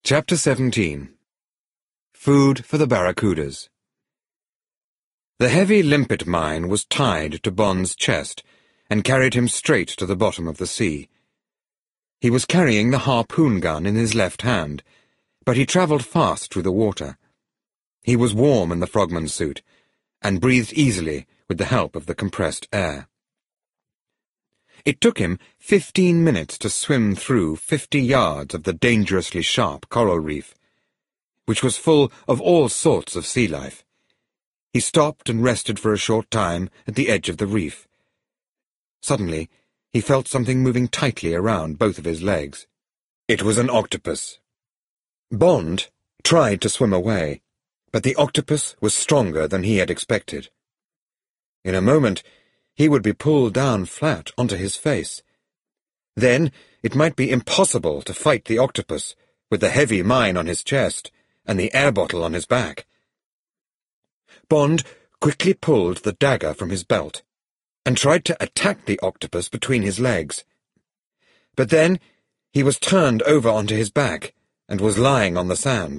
Chapter 17. Food for the Barracudas. The heavy limpet mine was tied to Bond's chest and carried him straight to the bottom of the sea. He was carrying the harpoon gun in his left hand, but he travelled fast through the water. He was warm in the frogman's suit, and breathed easily with the help of the compressed air. It took him 15 minutes to swim through 50 yards of the dangerously sharp coral reef, which was full of all sorts of sea life. He stopped and rested for a short time at the edge of the reef. Suddenly, he felt something moving tightly around both of his legs. It was an octopus. Bond tried to swim away, but the octopus was stronger than he had expected. In a moment, he would be pulled down flat onto his face. Then it might be impossible to fight the octopus with the heavy mine on his chest and the air bottle on his back. Bond quickly pulled the dagger from his belt and tried to attack the octopus between his legs. But then he was turned over onto his back and was lying on the sand.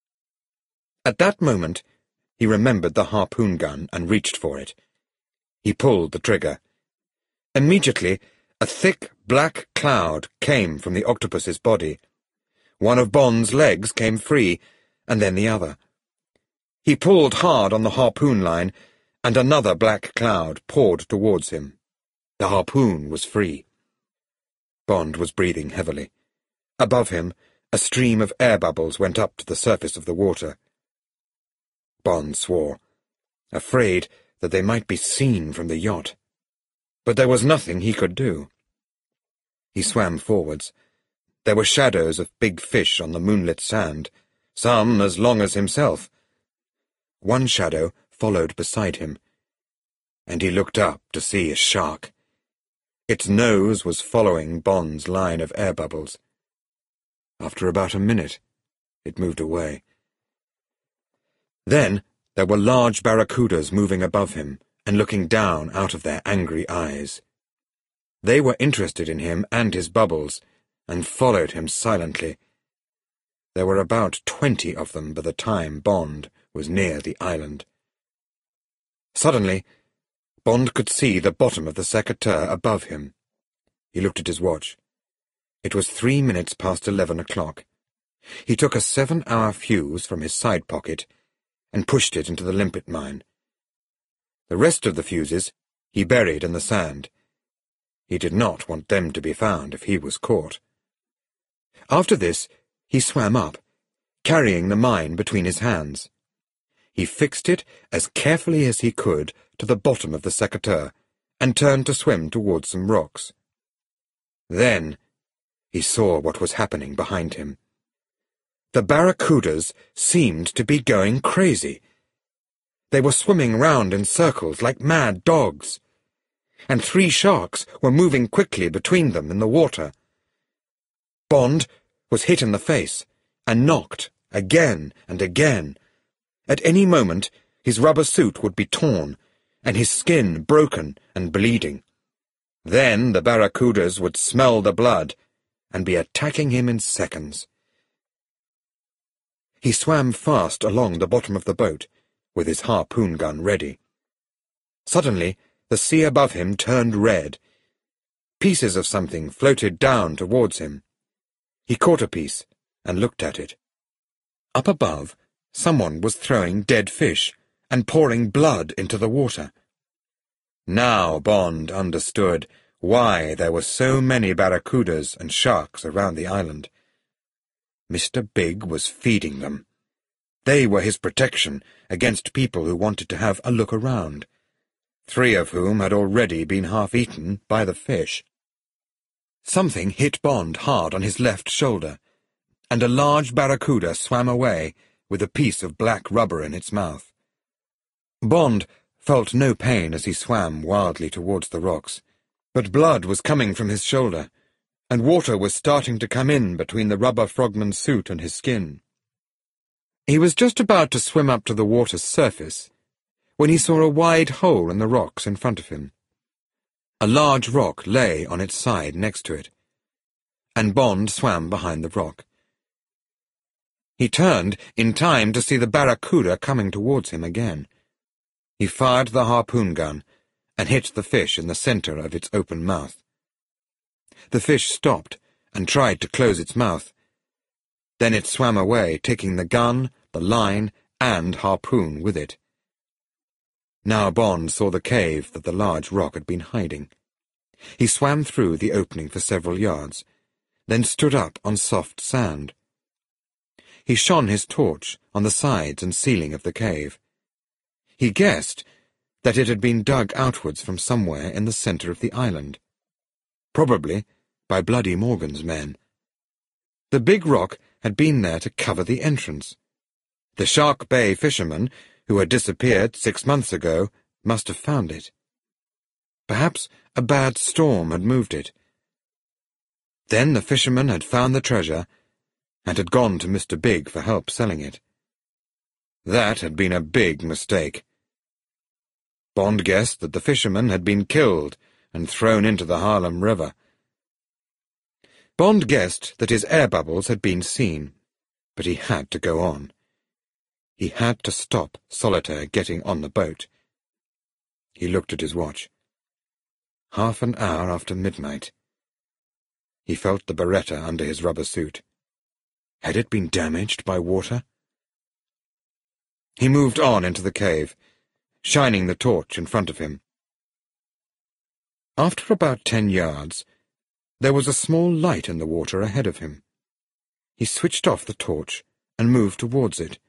At that moment, he remembered the harpoon gun and reached for it. He pulled the trigger. Immediately, a thick black cloud came from the octopus's body. One of Bond's legs came free, and then the other. He pulled hard on the harpoon line, and another black cloud poured towards him. The harpoon was free. Bond was breathing heavily. Above him, a stream of air bubbles went up to the surface of the water. Bond swore, afraid that they might be seen from the yacht. But there was nothing he could do. He swam forwards. There were shadows of big fish on the moonlit sand, some as long as himself. One shadow followed beside him, and he looked up to see a shark. Its nose was following Bond's line of air bubbles. After about a minute, it moved away. Then there were large barracudas moving above him and looking down out of their angry eyes. They were interested in him and his bubbles, and followed him silently. There were about 20 of them by the time Bond was near the island. Suddenly, Bond could see the bottom of the Secateur above him. He looked at his watch. It was 3 minutes past 11 o'clock. He took a 7-hour fuse from his side pocket and pushed it into the limpet mine. The rest of the fuses he buried in the sand. He did not want them to be found if he was caught. After this, he swam up, carrying the mine between his hands. He fixed it as carefully as he could to the bottom of the Secateur and turned to swim towards some rocks. Then he saw what was happening behind him. The barracudas seemed to be going crazy. They were swimming round in circles like mad dogs, and 3 sharks were moving quickly between them in the water. Bond was hit in the face and knocked again and again. At any moment, his rubber suit would be torn, and his skin broken and bleeding. Then the barracudas would smell the blood and be attacking him in seconds. He swam fast along the bottom of the boat, with his harpoon gun ready. Suddenly, the sea above him turned red. Pieces of something floated down towards him. He caught a piece and looked at it. Up above, someone was throwing dead fish and pouring blood into the water. Now Bond understood why there were so many barracudas and sharks around the island. Mr. Big was feeding them. They were his protection against people who wanted to have a look around, 3 of whom had already been half-eaten by the fish. Something hit Bond hard on his left shoulder, and a large barracuda swam away with a piece of black rubber in its mouth. Bond felt no pain as he swam wildly towards the rocks, but blood was coming from his shoulder, and water was starting to come in between the rubber frogman's suit and his skin. He was just about to swim up to the water's surface when he saw a wide hole in the rocks in front of him. A large rock lay on its side next to it, and Bond swam behind the rock. He turned in time to see the barracuda coming towards him again. He fired the harpoon gun and hit the fish in the center of its open mouth. The fish stopped and tried to close its mouth. Then it swam away, taking the gun, the line, and harpoon with it. Now Bond saw the cave that the large rock had been hiding. He swam through the opening for several yards, then stood up on soft sand. He shone his torch on the sides and ceiling of the cave. He guessed that it had been dug outwards from somewhere in the center of the island, probably by Bloody Morgan's men. The big rock had been there to cover the entrance. The Shark Bay fishermen, who had disappeared 6 months ago, must have found it. Perhaps a bad storm had moved it. Then the fishermen had found the treasure and had gone to Mr. Big for help selling it. That had been a big mistake. Bond guessed that the fishermen had been killed and thrown into the Harlem River. Bond guessed that his air bubbles had been seen, but he had to go on. He had to stop Solitaire getting on the boat. He looked at his watch. Half an hour after midnight. He felt the Beretta under his rubber suit. Had it been damaged by water? He moved on into the cave, shining the torch in front of him. After about 10 yards, there was a small light in the water ahead of him. He switched off the torch and moved towards it.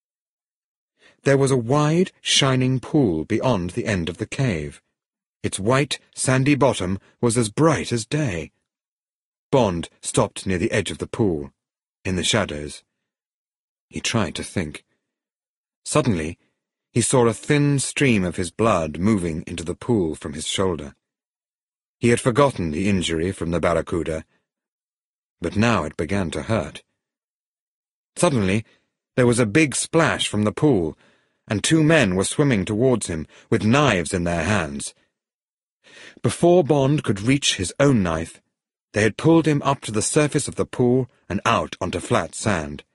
There was a wide, shining pool beyond the end of the cave. Its white, sandy bottom was as bright as day. Bond stopped near the edge of the pool, in the shadows. He tried to think. Suddenly, he saw a thin stream of his blood moving into the pool from his shoulder. He had forgotten the injury from the barracuda, but now it began to hurt. Suddenly, there was a big splash from the pool, and 2 men were swimming towards him with knives in their hands. Before Bond could reach his own knife, they had pulled him up to the surface of the pool and out onto flat sand.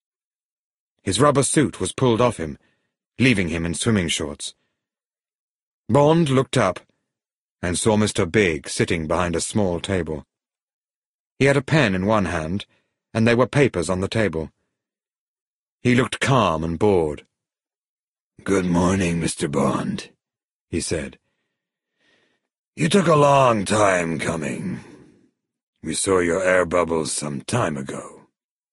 His rubber suit was pulled off him, leaving him in swimming shorts. Bond looked up and saw Mr. Big sitting behind a small table. He had a pen in one hand, and there were papers on the table. He looked calm and bored. "Good morning, Mr. Bond," he said. "You took a long time coming. We saw your air bubbles some time ago."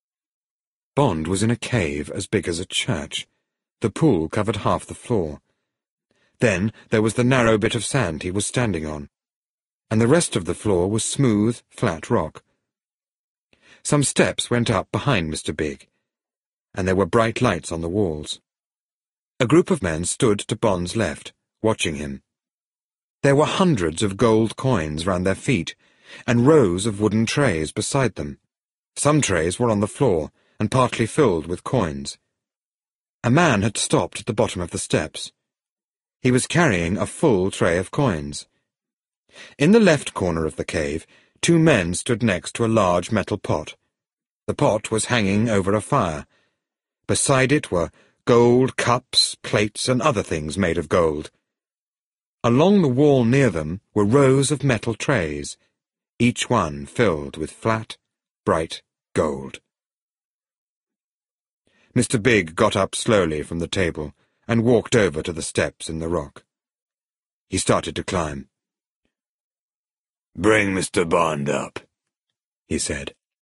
Bond was in a cave as big as a church. The pool covered half the floor. Then there was the narrow bit of sand he was standing on, and the rest of the floor was smooth, flat rock. Some steps went up behind Mr. Big, and there were bright lights on the walls. A group of men stood to Bond's left, watching him. There were hundreds of gold coins round their feet, and rows of wooden trays beside them. Some trays were on the floor, and partly filled with coins. A man had stopped at the bottom of the steps. He was carrying a full tray of coins. In the left corner of the cave, 2 men stood next to a large metal pot. The pot was hanging over a fire. Beside it were gold cups, plates, and other things made of gold. Along the wall near them were rows of metal trays, each one filled with flat, bright gold. Mr. Big got up slowly from the table and walked over to the steps in the rock. He started to climb. "Bring Mr. Bond up," he said.